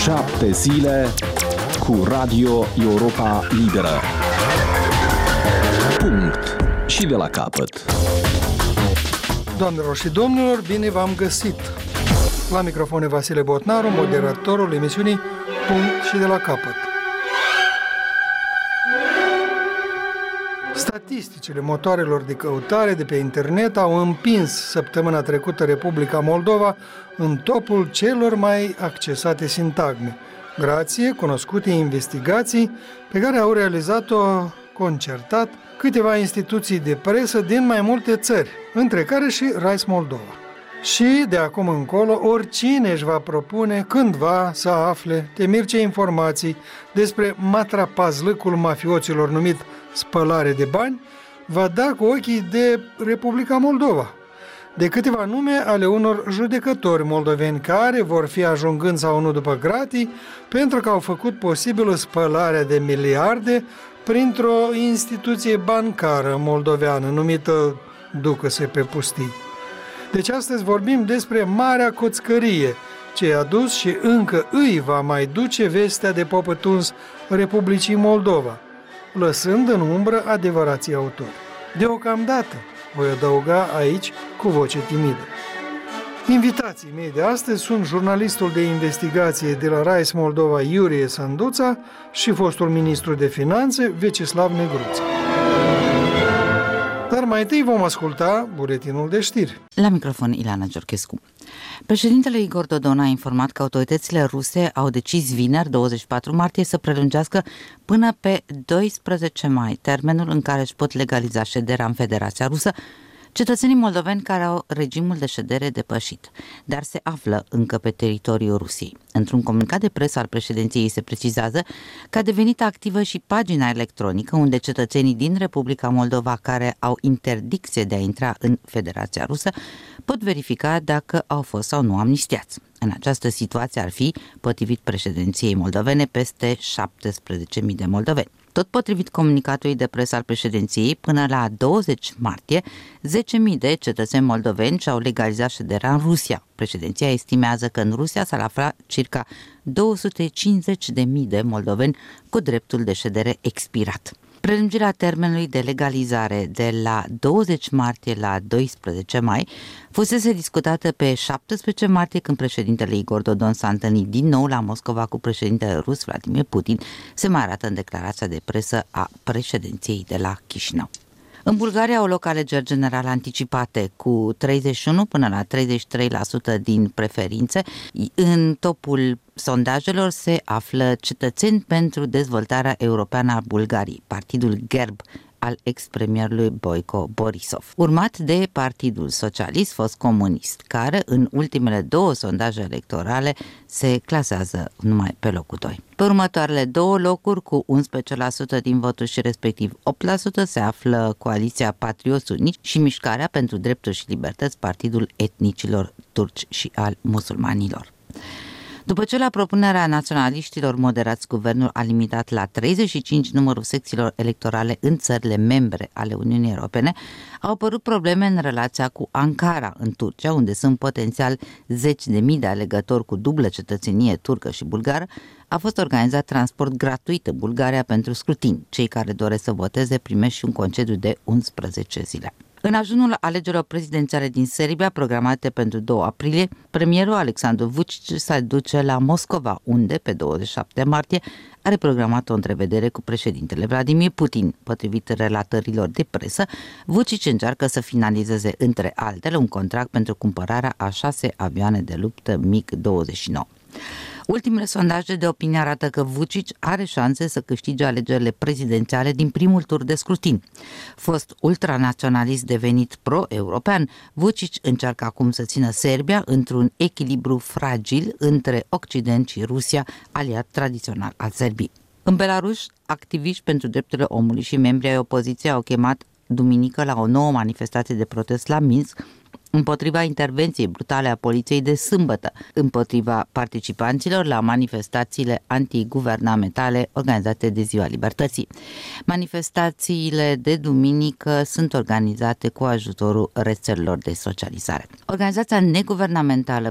7 zile cu Radio Europa Liberă. Punct. Și de la capăt. Doamnelor și domnilor, bine v-am găsit! La microfon Vasile Botnaru, moderatorul emisiunii Punct și de la capăt. Statisticile motoarelor de căutare de pe internet au împins săptămâna trecută Republica Moldova în topul celor mai accesate sintagme, grație cunoscute investigații pe care au realizat-o concertat câteva instituții de presă din mai multe țări, între care și Rise Moldova. Și de acum încolo, oricine își va propune cândva să afle temirce informații despre matrapazlâcul mafioților numit spălare de bani, va da cu ochii de Republica Moldova, de câteva nume ale unor judecători moldoveni care vor fi ajungând sau nu după gratii pentru că au făcut posibilă spălarea de miliarde printr-o instituție bancară moldoveană numită Ducă-se pe pustii. Deci astăzi vorbim despre marea coțcărie ce a dus și încă îi va mai duce vestea de popătuns Republicii Moldova, lăsând în umbră adevărații autori. Deocamdată, voi adăuga aici cu voce timidă. Invitații mei de astăzi sunt jurnalistul de investigație de la Rise Moldova Iurie Sanduța și fostul ministru de finanțe Vecislav Negruță. Dar mai întâi vom asculta buletinul de știri. La microfon Ileana Georgescu. Președintele Igor Dodon a informat că autoritățile ruse au decis vineri, 24 martie, să prelungească până pe 12 mai termenul în care își pot legaliza șederea în Federația Rusă cetățenii moldoveni care au regimul de ședere depășit, dar se află încă pe teritoriul Rusiei. Într-un comunicat de presă al președinției se precizează că a devenit activă și pagina electronică unde cetățenii din Republica Moldova care au interdicție de a intra în Federația Rusă pot verifica dacă au fost sau nu amnistiați. În această situație ar fi, potrivit președinției moldovene, peste 17.000 de moldoveni. Tot potrivit comunicatului de presă al președinției, până la 20 martie, 10.000 de cetățeni moldoveni și-au legalizat șederea în Rusia. Președinția estimează că în Rusia s-ar afla circa 250.000 de moldoveni cu dreptul de ședere expirat. Prelungirea termenului de legalizare de la 20 martie la 12 mai fusese discutată pe 17 martie când președintele Igor Dodon s-a întâlnit din nou la Moscova cu președintele rus Vladimir Putin, se mai arată în declarația de presă a președinției de la Chișinău. În Bulgaria au loc alegeri generale anticipate cu 31 până la 33% din preferințe. În topul sondajelor se află Cetățeni pentru Dezvoltarea Europeană a Bulgariei, partidul GERB al ex-premierului Boico Borisov, urmat de Partidul Socialist, fost comunist, care în ultimele două sondaje electorale se clasează numai pe locul 2. Pe următoarele două locuri, cu 11% din voturi și respectiv 8%, se află Coaliția Patrioți Uniți și Mișcarea pentru Drepturi și Libertăți, partidul etnicilor turci și al musulmanilor. După ce la propunerea naționaliștilor moderați, guvernul a limitat la 35 numărul secțiilor electorale în țările membre ale Uniunii Europene, au apărut probleme în relația cu Ankara, în Turcia, unde sunt potențial 10.000 de alegători cu dublă cetățenie turcă și bulgară. A fost organizat transport gratuit în Bulgaria pentru scrutin. Cei care doresc să voteze primesc și un concediu de 11 zile. În ajunul alegerilor prezidențiale din Serbia, programate pentru 2 aprilie, premierul Alexandru Vučić se duce la Moscova, unde, pe 27 martie, are programat o întrevedere cu președintele Vladimir Putin. Potrivit relatărilor de presă, Vučić încearcă să finalizeze, între altele, un contract pentru cumpărarea a 6 avioane de luptă MiG-29. Ultimele sondaje de opinie arată că Vučić are șanse să câștige alegerile prezidențiale din primul tur de scrutin. Fost ultranaționalist devenit pro-european, Vučić încearcă acum să țină Serbia într-un echilibru fragil între Occident și Rusia, aliat tradițional al Serbiei. În Belarus, activiști pentru drepturile omului și membrii ai opoziției au chemat duminică la o nouă manifestație de protest la Minsk, împotriva intervenției brutale a poliției de sâmbătă, împotriva participanților la manifestațiile antiguvernamentale organizate de Ziua Libertății. Manifestațiile de duminică sunt organizate cu ajutorul rețelelor de socializare. Organizația neguvernamentală